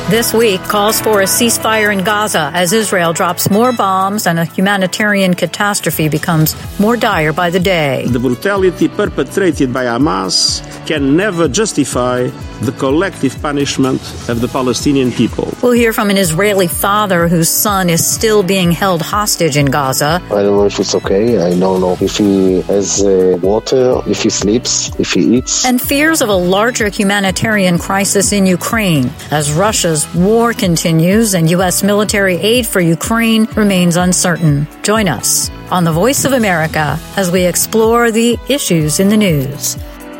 This week calls for a ceasefire in Gaza as Israel drops more bombs and a humanitarian catastrophe becomes more dire by the day. The brutality perpetrated by Hamas can never justify the collective punishment of the Palestinian people. We'll hear from an Israeli father whose son is still being held hostage in Gaza. I don't know if it's okay. I don't know if he has water, if he sleeps, if he eats. And fears of a larger humanitarian crisis in Ukraine as Russia's war continues and U.S. military aid for Ukraine remains uncertain. Join us on The Voice of America as we explore the issues in the news.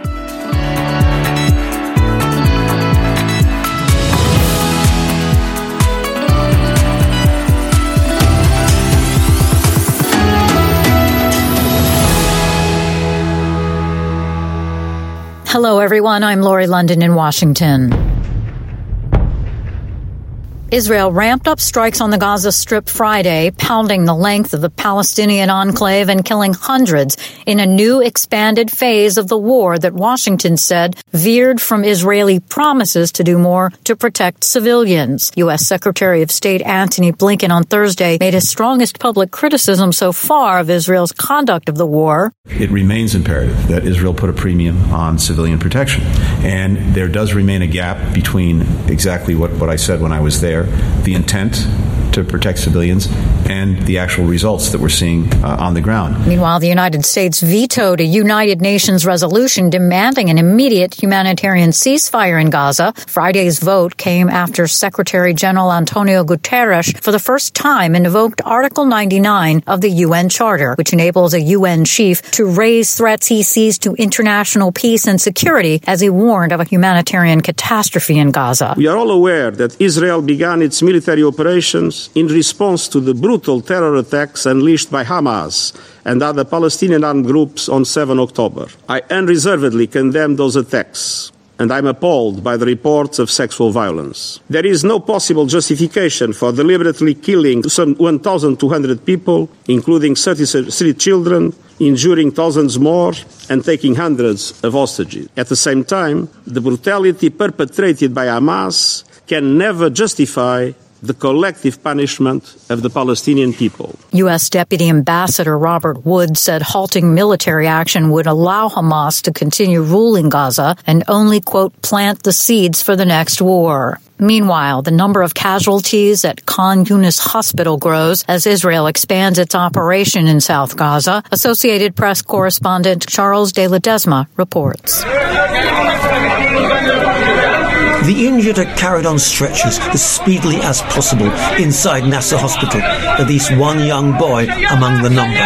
Hello, everyone. I'm Lori London in Washington. Israel ramped up strikes on the Gaza Strip Friday, pounding the length of the Palestinian enclave and killing hundreds in a new expanded phase of the war that Washington said veered from Israeli promises to do more to protect civilians. U.S. Secretary of State Antony Blinken on Thursday made his strongest public criticism so far of Israel's conduct of the war. It remains imperative that Israel put a premium on civilian protection. And there does remain a gap between exactly what I said when I was there, the intent to protect civilians, and the actual results that we're seeing on the ground. Meanwhile, the United States vetoed a United Nations resolution demanding an immediate humanitarian ceasefire in Gaza. Friday's vote came after Secretary General Antonio Guterres, for the first time, invoked Article 99 of the UN Charter, which enables a UN chief to raise threats he sees to international peace and security, as he warned of a humanitarian catastrophe in Gaza. We are all aware that Israel began its military operations in response to the brutal terror attacks unleashed by Hamas and other Palestinian armed groups on 7 October. I unreservedly condemn those attacks, and I'm appalled by the reports of sexual violence. There is no possible justification for deliberately killing some 1,200 people, including 33 children, injuring thousands more, and taking hundreds of hostages. At the same time, the brutality perpetrated by Hamas can never justify the collective punishment of the Palestinian people. U.S. Deputy Ambassador Robert Wood said halting military action would allow Hamas to continue ruling Gaza and only, quote, plant the seeds for the next war. Meanwhile, the number of casualties at Khan Yunis Hospital grows as Israel expands its operation in South Gaza. Associated Press correspondent Charles de Ledesma reports. The injured are carried on stretchers as speedily as possible inside Nasser Hospital, at least one young boy among the number.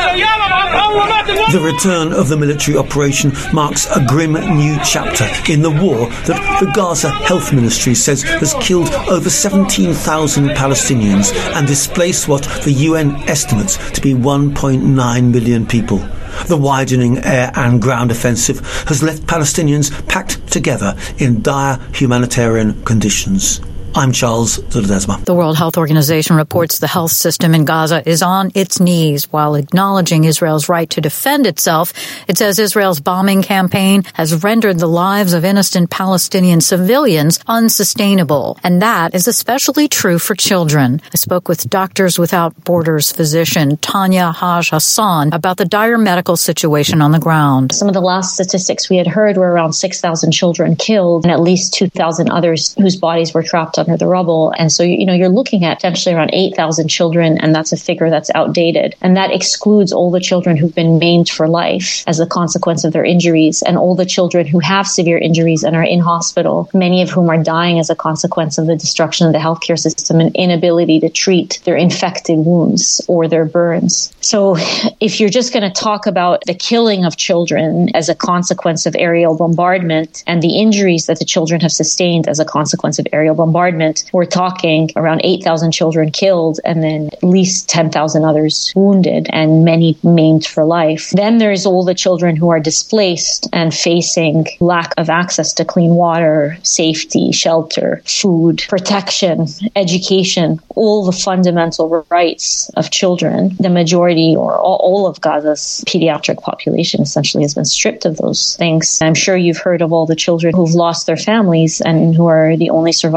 The return of the military operation marks a grim new chapter in the war that the Gaza Health Ministry says has killed over 17,000 Palestinians and displaced what the UN estimates to be 1.9 million people. The widening air and ground offensive has left Palestinians packed together in dire humanitarian conditions. I'm Charles de Ledesma. The World Health Organization reports the health system in Gaza is on its knees while acknowledging Israel's right to defend itself. It says Israel's bombing campaign has rendered the lives of innocent Palestinian civilians unsustainable, and that is especially true for children. I spoke with Doctors Without Borders physician Tanya Haj Hassan about the dire medical situation on the ground. Some of the last statistics we had heard were around 6,000 children killed and at least 2,000 others whose bodies were trapped under the rubble. And so, you're looking at potentially around 8,000 children, and that's a figure that's outdated. And that excludes all the children who've been maimed for life as a consequence of their injuries, and all the children who have severe injuries and are in hospital, many of whom are dying as a consequence of the destruction of the healthcare system and inability to treat their infected wounds or their burns. So if you're just going to talk about the killing of children as a consequence of aerial bombardment and the injuries that the children have sustained as a consequence of aerial bombardment, we're talking around 8,000 children killed and then at least 10,000 others wounded and many maimed for life. Then there's all the children who are displaced and facing lack of access to clean water, safety, shelter, food, protection, education, all the fundamental rights of children. The majority or all of Gaza's pediatric population essentially has been stripped of those things. I'm sure you've heard of all the children who've lost their families and who are the only surviving members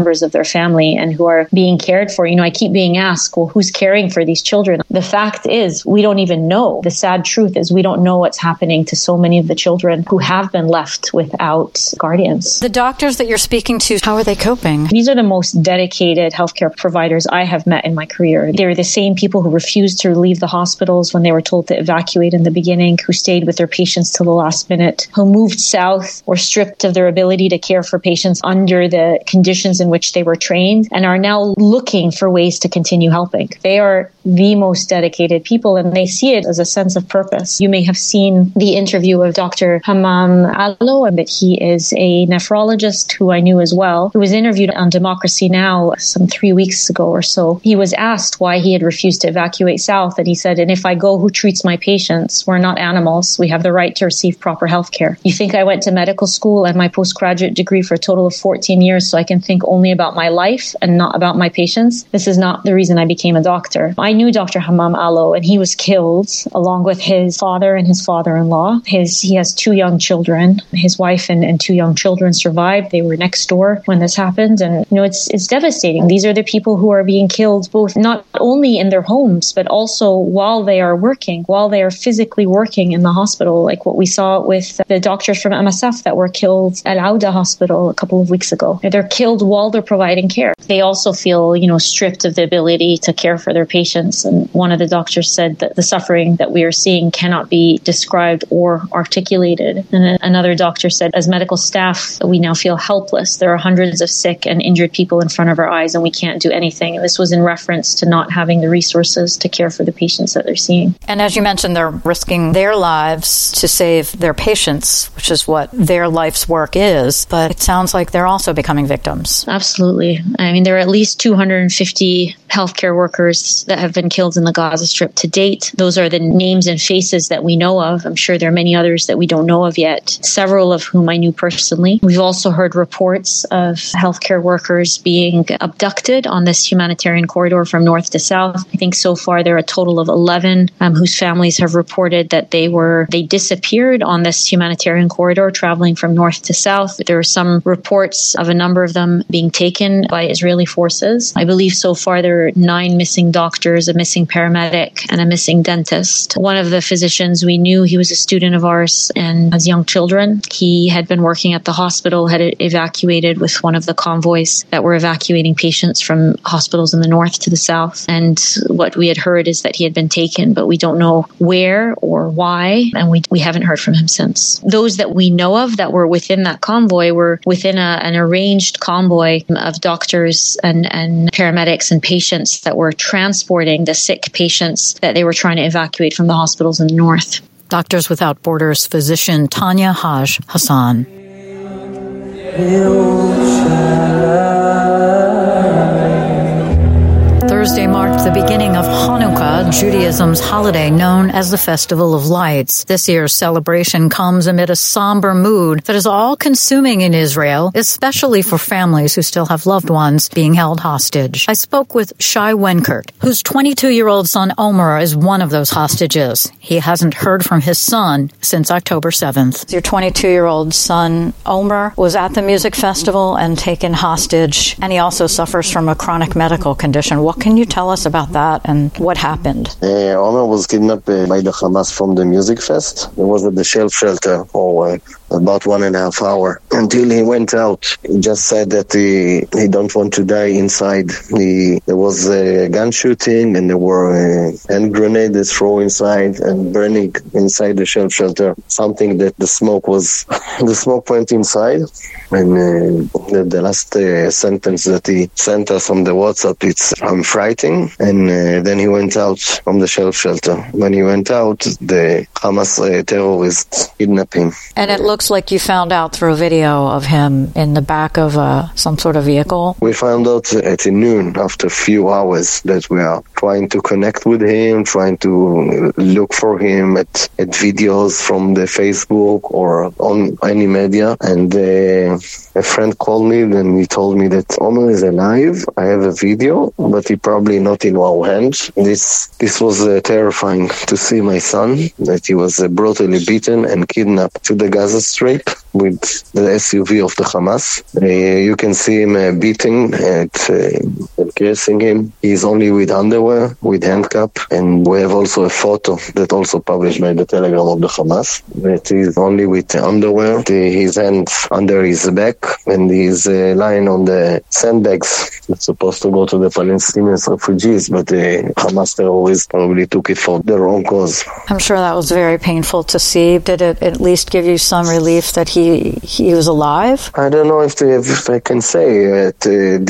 members of their family and who are being cared for. I keep being asked, well, who's caring for these children? The fact is, we don't even know. The sad truth is we don't know what's happening to so many of the children who have been left without guardians. The doctors that you're speaking to, how are they coping? These are the most dedicated healthcare providers I have met in my career. They're the same people who refused to leave the hospitals when they were told to evacuate in the beginning, who stayed with their patients till the last minute, who moved south or stripped of their ability to care for patients under the conditions in which they were trained and are now looking for ways to continue helping. They are the most dedicated people and they see it as a sense of purpose. You may have seen the interview of Dr. Hammam Allo, and that he is a nephrologist who I knew as well, who was interviewed on Democracy Now! Some 3 weeks ago or so. He was asked why he had refused to evacuate south, and he said, and if I go, who treats my patients? We're not animals. We have the right to receive proper health care. You think I went to medical school and my postgraduate degree for a total of 14 years so I can think only about my life and not about my patients? This is not the reason I became a doctor. I knew Dr. Hammam Allo, and he was killed along with his father and his father-in-law. He has 2 young children. His wife and 2 young children survived. They were next door when this happened. And, it's devastating. These are the people who are being killed, both not only in their homes, but also while they are working, while they are physically working in the hospital, like what we saw with the doctors from MSF that were killed at Al-Auda Hospital a couple of weeks ago. They're killed while they're providing care. They also feel, stripped of the ability to care for their patients. And one of the doctors said that the suffering that we are seeing cannot be described or articulated. And another doctor said, as medical staff, we now feel helpless. There are hundreds of sick and injured people in front of our eyes and we can't do anything. And this was in reference to not having the resources to care for the patients that they're seeing. And as you mentioned, they're risking their lives to save their patients, which is what their life's work is. But it sounds like they're also becoming victims. Absolutely. There are at least 250 healthcare workers that have been killed in the Gaza Strip to date. Those are the names and faces that we know of. I'm sure there are many others that we don't know of yet, several of whom I knew personally. We've also heard reports of healthcare workers being abducted on this humanitarian corridor from north to south. I think so far there are a total of 11 whose families have reported that they disappeared on this humanitarian corridor traveling from north to south. There are some reports of a number of them being taken by Israeli forces. I believe so far there are 9 missing doctors, a missing paramedic, and a missing dentist. One of the physicians we knew, he was a student of ours and as young children. He had been working at the hospital, had evacuated with one of the convoys that were evacuating patients from hospitals in the north to the south. And what we had heard is that he had been taken, but we don't know where or why, and we haven't heard from him since. Those that we know of that were within that convoy were within an arranged convoy of doctors and paramedics and patients that were transporting the sick patients that they were trying to evacuate from the hospitals in the north. Doctors Without Borders physician Tanya Haj Hassan. Thursday marked the beginning of Hanukkah, Judaism's holiday known as the Festival of Lights. This year's celebration comes amid a somber mood that is all-consuming in Israel, especially for families who still have loved ones being held hostage. I spoke with Shai Wenkert, whose 22-year-old son Omer is one of those hostages. He hasn't heard from his son since October 7th. Your 22-year-old son Omer was at the music festival and taken hostage, and he also suffers from a chronic medical condition. What can you tell us about that and what happened? Omer was kidnapped by the Hamas from the music fest. He was at the shelter for about 1.5 hours until he went out. He just said that he don't want to die inside. There was a gun shooting and there were hand grenades thrown inside and burning inside the shelter. Something that the smoke went inside. And the last sentence that he sent us on the WhatsApp, it's "I'm frightened." And then he went out from the shelter. When he went out, the Hamas terrorists kidnapped him. And it looks like you found out through a video of him in the back of some sort of vehicle. We found out at noon, after a few hours, that we are trying to connect with him, trying to look for him at videos from the Facebook or on any media. And a friend called me and he told me that Omer is alive. I have a video, but he probably not in our hands. This was terrifying to see my son, that he was brutally beaten and kidnapped to the Gaza Strip. with the SUV of the Hamas. You can see him beating and cursing him. He's only with underwear, with handcuff, and we have also a photo that also published by the Telegram of the Hamas that he's only with underwear, his hands under his back, and he's lying on the sandbags. It's supposed to go to the Palestinian refugees, but the Hamas terrorists probably took it for their own cause. I'm sure that was very painful to see. Did it at least give you some relief that he was alive? I don't know if I can say at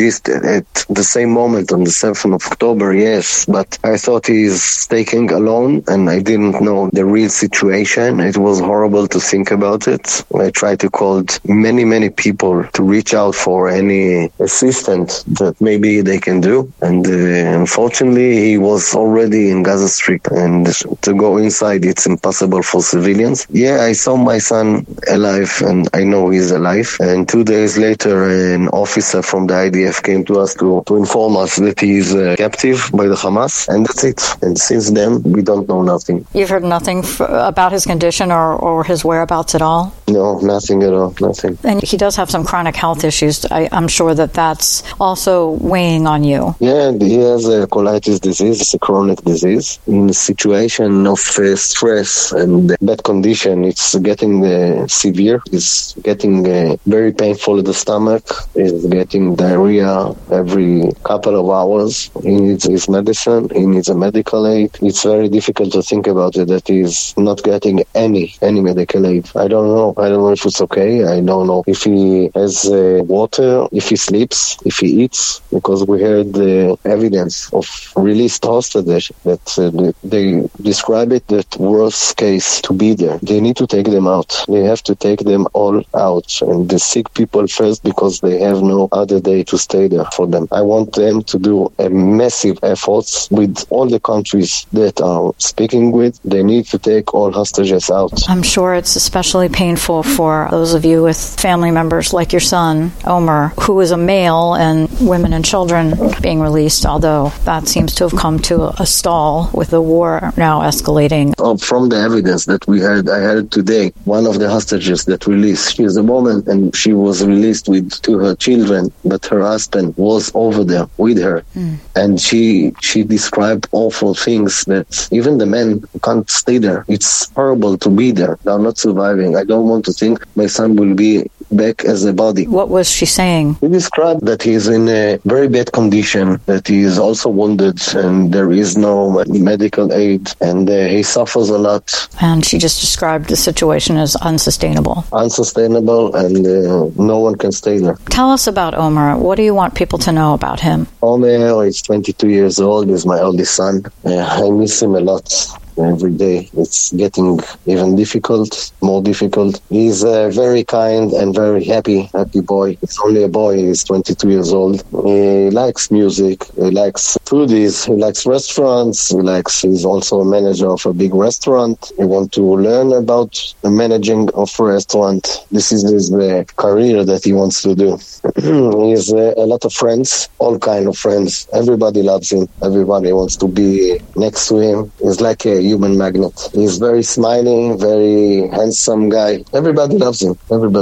the same moment on the 7th of October, yes, but I thought he's taken alone and I didn't know the real situation. It was horrible to think about it. I tried to call many people to reach out for any assistance that maybe they can do, and unfortunately he was already in Gaza Strip, and to go inside it's impossible for civilians. Yeah, I saw my son alive and I know he's alive, and 2 days later an officer from the IDF came to us to inform us that he's captive by the Hamas, and that's it. And since then we don't know nothing. You've heard nothing about his condition or his whereabouts at all? No, nothing at all, nothing. And he does have some chronic health issues. I'm sure that's also weighing on you. Yeah, he has a colitis disease. It's a chronic disease. In a situation of stress and bad condition, it's getting severe. It's getting very painful in the stomach. It's getting diarrhea every couple of hours. He needs his medicine. He needs a medical aid. It's very difficult to think about it that he's not getting any medical aid. I don't know if it's okay. I don't know if he has water, if he sleeps, if he eats, because we heard the evidence of released hostages that they describe it that worst case to be there. They need to take them out. They have to take them all out, and the sick people first, because they have no other day to stay there for them. I want them to do a massive efforts with all the countries that are speaking with. They need to take all hostages out. I'm sure it's especially painful for those of you with family members like your son, Omer, who is a male, and women and children being released, although that seems to have come to a stall with the war now escalating. From the evidence that I heard today, one of the hostages that released, she is a woman and she was released with 2 her children, but her husband was over there with her. And she described awful things that even the men can't stay there. It's horrible to be there. They're not surviving. I don't want to think my son will be back as a body. What was she saying? He described that he's in a very bad condition, that he is also wounded and there is no medical aid, and he suffers a lot. And she just described the situation as unsustainable. Unsustainable, and no one can stay there. Tell us about Omer. What do you want people to know about him? Omer is 22 years old. He's my oldest son. I miss him a lot. Every day it's getting even more difficult. He's a very kind and very happy boy. He's only a boy. He's 22 years old. He likes music. He likes foodies. He likes restaurants. He's also a manager of a big restaurant. He wants to learn about the managing of a restaurant. This is his career that he wants to do. He has a lot of friends, all kind of friends. Everybody loves him. Everybody wants to be next to him. He's like a human magnet. He's very smiling, very handsome guy. Everybody loves him.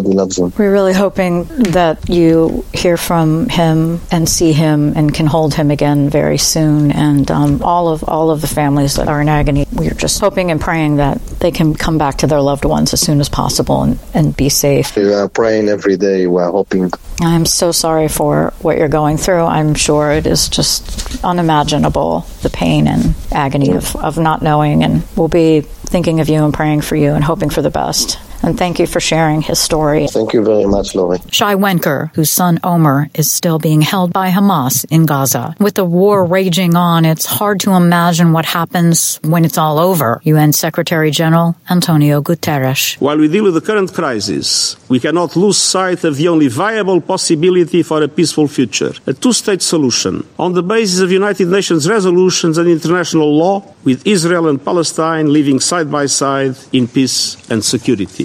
We're really hoping that you hear from him and see him and can hold him again very soon. And all of the families that are in agony, we're just hoping and praying that they can come back to their loved ones as soon as possible and be safe. We are praying every day. We are hoping. I'm so sorry for what you're going through. I'm sure it is just unimaginable, the pain and agony of not knowing. And we'll be thinking of you and praying for you and hoping for the best. And thank you for sharing his story. Thank you very much, Lori. Shai Wenker, whose son Omer is still being held by Hamas in Gaza. With the war raging on, it's hard to imagine what happens when it's all over. UN Secretary General Antonio Guterres. While we deal with the current crisis, we cannot lose sight of the only viable possibility for a peaceful future, a two-state solution on the basis of United Nations resolutions and international law, with Israel and Palestine living side by side in peace and security.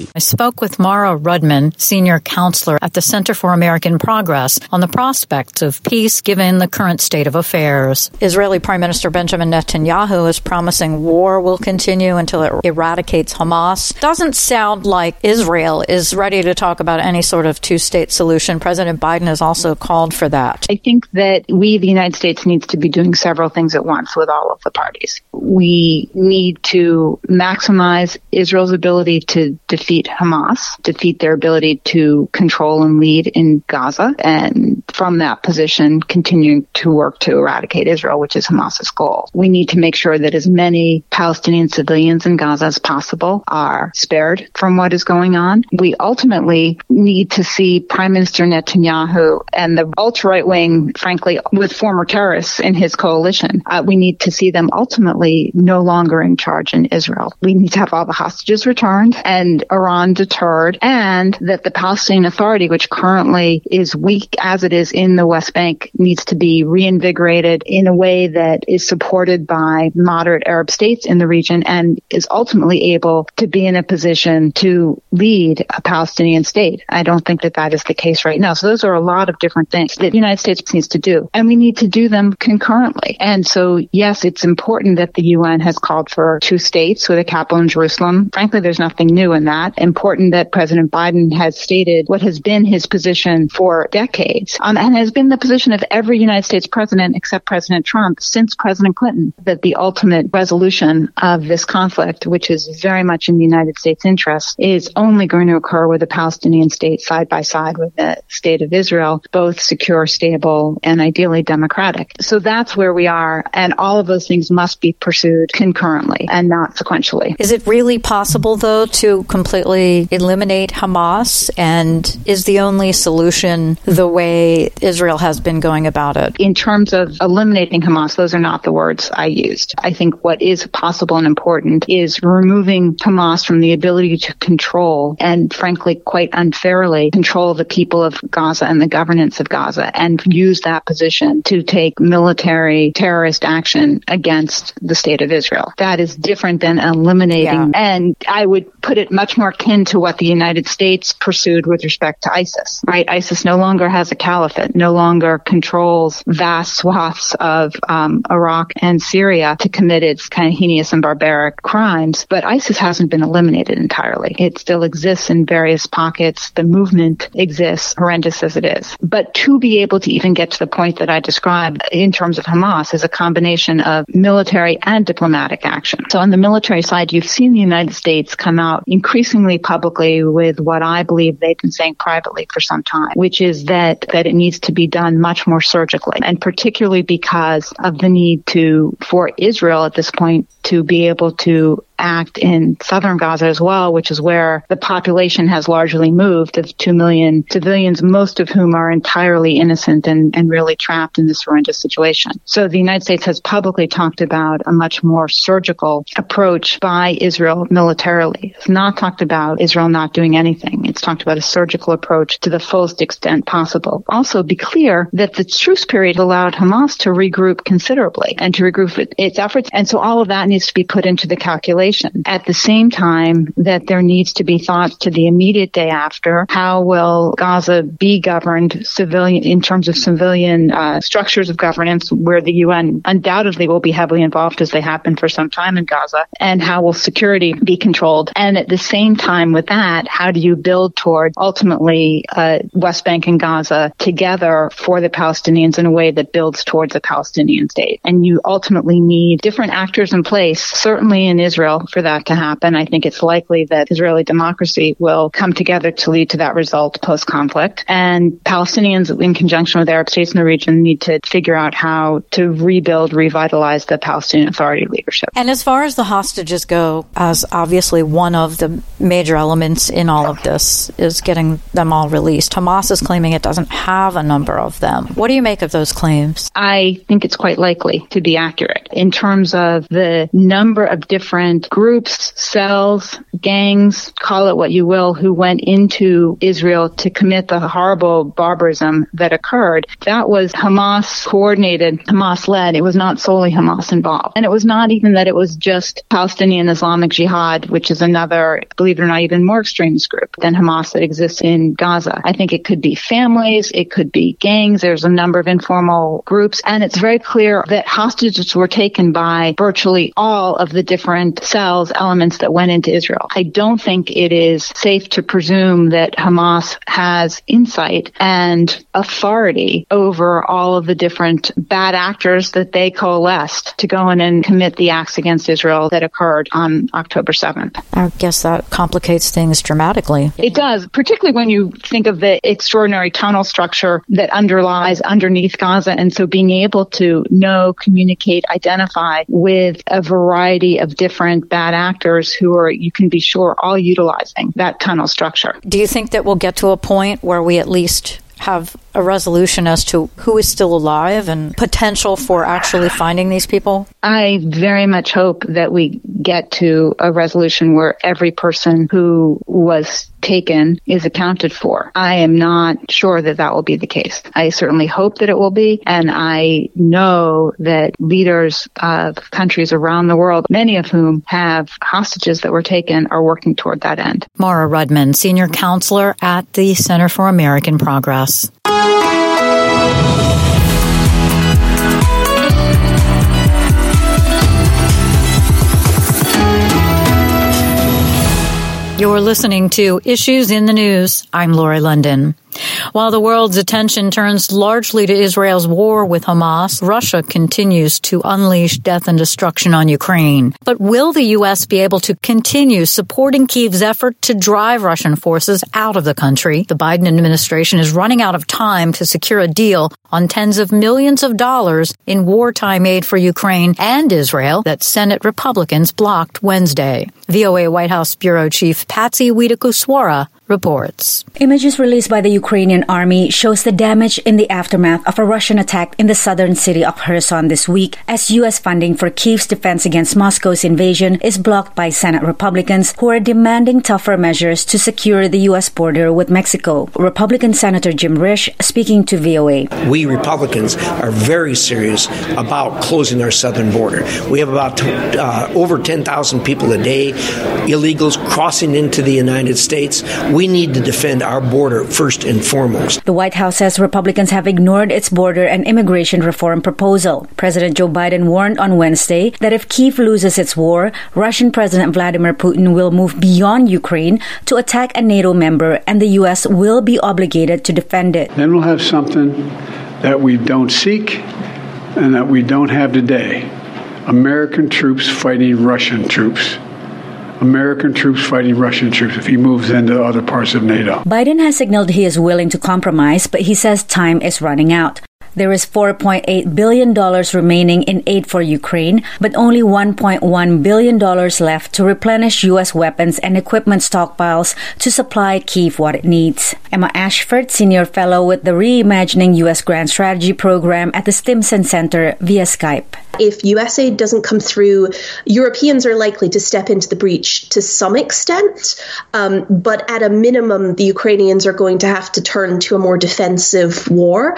I spoke with Mara Rudman, senior counselor at the Center for American Progress, on the prospects of peace given the current state of affairs. Israeli Prime Minister Benjamin Netanyahu is promising war will continue until it eradicates Hamas. Doesn't sound like Israel is ready to talk about any sort of two-state solution. President Biden has also called for that. I think that we, the United States, needs to be doing several things at once with all of the parties. We need to maximize Israel's ability to defeat Hamas, defeat their ability to control and lead in Gaza, and from that position, continue to work to eradicate Israel, which is Hamas's goal. We need to make sure that as many Palestinian civilians in Gaza as possible are spared from what is going on. We ultimately need to see Prime Minister Netanyahu and the ultra-right wing, frankly, with former terrorists in his coalition, we need to see them ultimately no longer in charge in Israel. We need to have all the hostages returned and Iran deterred, and that the Palestinian Authority, which currently is weak as it is in the West Bank, needs to be reinvigorated in a way that is supported by moderate Arab states in the region and is ultimately able to be in a position to lead a Palestinian state. I don't think that that is the case right now. So those are a lot of different things that the United States needs to do, and we need to do them concurrently. And so, yes, it's important that the UN has called for two states with a capital in Jerusalem. Frankly, there's nothing new in that. Important that President Biden has stated what has been his position for decades, and has been the position of every United States president except President Trump since President Clinton, that the ultimate resolution of this conflict, which is very much in the United States' interest, is only going to occur with a Palestinian state side by side with the state of Israel, both secure, stable, and ideally democratic. So that's where we are, and all of those things must be pursued concurrently and not sequentially. Is it really possible, though, to completely eliminate Hamas? And is the only solution the way Israel has been going about it? In terms of eliminating Hamas, those are not the words I used. I think what is possible and important is removing Hamas from the ability to control, and frankly, quite unfairly, control the people of Gaza and the governance of Gaza, and use that position to take military terrorist action against the state of Israel. That is different than eliminating, and I would put it much more akin to what the United States pursued with respect to ISIS, right? ISIS no longer has a caliphate, no longer controls vast swaths of Iraq and Syria to commit its kind of heinous and barbaric crimes, but ISIS hasn't been eliminated entirely. It still exists in various pockets. The movement exists, horrendous as it is. But to be able to even get to the point that I described in terms of Hamas is a combination of military and diplomatic action. So on the military side, you've seen the United States come out increasingly publicly with what I believe they've been saying privately for some time, which is that it needs to be done much more surgically, and particularly because of the need for Israel at this point to be able to act in southern Gaza as well, which is where the population has largely moved, of 2 million civilians, most of whom are entirely innocent and really trapped in this horrendous situation. So the United States has publicly talked about a much more surgical approach by Israel militarily. It's not talked about Israel not doing anything. It's talked about a surgical approach to the fullest extent possible. Also, be clear that the truce period allowed Hamas to regroup considerably and to regroup its efforts. And so all of that needs to be put into the calculation. At the same time, that there needs to be thoughts to the immediate day after. How will Gaza be governed civilian in terms of civilian structures of governance, where the UN undoubtedly will be heavily involved, as they have been for some time in Gaza? And how will security be controlled? And at the same time with that, how do you build toward ultimately West Bank and Gaza together for the Palestinians in a way that builds towards a Palestinian state? And you ultimately need different actors in place, certainly in Israel, for that to happen. I think it's likely that Israeli democracy will come together to lead to that result post-conflict. And Palestinians, in conjunction with Arab states in the region, need to figure out how to rebuild, revitalize the Palestinian Authority leadership. And as far as the hostages go, as obviously one of the major elements in all of this is getting them all released, Hamas is claiming it doesn't have a number of them. What do you make of those claims? I think it's quite likely to be accurate in terms of the number of different groups, cells, gangs, call it what you will, who went into Israel to commit the horrible barbarism that occurred. That was Hamas coordinated, Hamas led. It was not solely Hamas involved. And it was not even that it was just Palestinian Islamic Jihad, which is another, believe it or not, even more extremist group than Hamas that exists in Gaza. I think it could be families, it could be gangs. There's a number of informal groups. And it's very clear that hostages were taken by virtually all of the different cells, elements that went into Israel. I don't think it is safe to presume that Hamas has insight and authority over all of the different bad actors that they coalesced to go in and commit the acts against Israel that occurred on October 7th. I guess that complicates things dramatically. It does, particularly when you think of the extraordinary tunnel structure that underlies underneath Gaza. And so being able to know, communicate, identify with a variety of different bad actors who are, you can be sure, all utilizing that tunnel structure. Do you think that we'll get to a point where we at least have a resolution as to who is still alive and potential for actually finding these people? I very much hope that we get to a resolution where every person who was taken is accounted for. I am not sure that that will be the case. I certainly hope that it will be, and I know that leaders of countries around the world, many of whom have hostages that were taken, are working toward that end. Maura Rudman, Senior Counselor at the Center for American Progress. You're listening to Issues in the News. I'm Lori London. While the world's attention turns largely to Israel's war with Hamas, Russia continues to unleash death and destruction on Ukraine. But will the U.S. be able to continue supporting Kyiv's effort to drive Russian forces out of the country? The Biden administration is running out of time to secure a deal on tens of millions of dollars in wartime aid for Ukraine and Israel that Senate Republicans blocked Wednesday. VOA White House Bureau Chief Patsy Widakuswara reports. Images released by the Ukrainian army shows the damage in the aftermath of a Russian attack in the southern city of Kherson this week, as U.S. funding for Kyiv's defense against Moscow's invasion is blocked by Senate Republicans who are demanding tougher measures to secure the U.S. border with Mexico. Republican Senator Jim Risch speaking to VOA. We Republicans are very serious about closing our southern border. We have about over 10,000 people a day, illegals crossing into the United States. We need to defend our border first and foremost. The White House says Republicans have ignored its border and immigration reform proposal. President Joe Biden warned on Wednesday that if Kyiv loses its war, Russian President Vladimir Putin will move beyond Ukraine to attack a NATO member, and the U.S. will be obligated to defend it. Then we'll have something that we don't seek and that we don't have today. American troops fighting Russian troops. American troops fighting Russian troops if he moves into other parts of NATO. Biden has signaled he is willing to compromise, but he says time is running out. There is $4.8 billion remaining in aid for Ukraine, but only $1.1 billion left to replenish U.S. weapons and equipment stockpiles to supply Kyiv what it needs. Emma Ashford, Senior Fellow with the Reimagining U.S. Grand Strategy Program at the Stimson Center via Skype. If U.S. aid doesn't come through, Europeans are likely to step into the breach to some extent. But at a minimum, the Ukrainians are going to have to turn to a more defensive war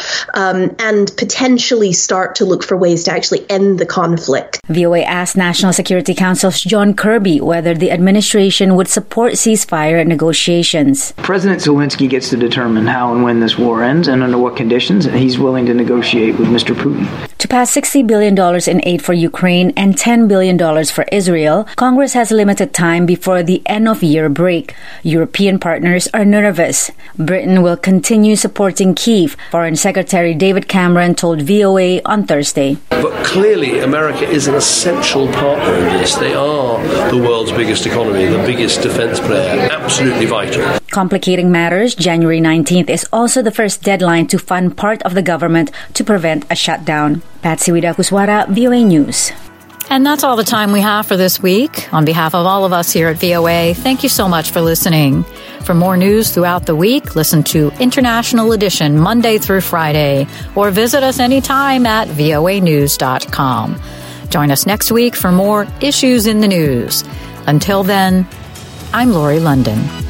and potentially start to look for ways to actually end the conflict. VOA asked National Security Council's John Kirby whether the administration would support ceasefire negotiations. President Zelensky gets to determine how and when this war ends and under what conditions he's willing to negotiate with Mr. Putin. To pass $60 billion in aid for Ukraine and $10 billion for Israel, Congress has limited time before the end-of-year break. European partners are nervous. Britain will continue supporting Kyiv, Foreign Secretary David Cameron told VOA on Thursday. But clearly, America is an essential partner in this. They are the world's biggest economy, the biggest defense player, absolutely vital. Complicating matters, January 19th is also the first deadline to fund part of the government to prevent a shutdown. Patsy Widakuswara, VOA News. And that's all the time we have for this week. On behalf of all of us here at VOA, thank you so much for listening. For more news throughout the week, listen to International Edition Monday through Friday, or visit us anytime at voanews.com. Join us next week for more Issues in the News. Until then, I'm Lori London.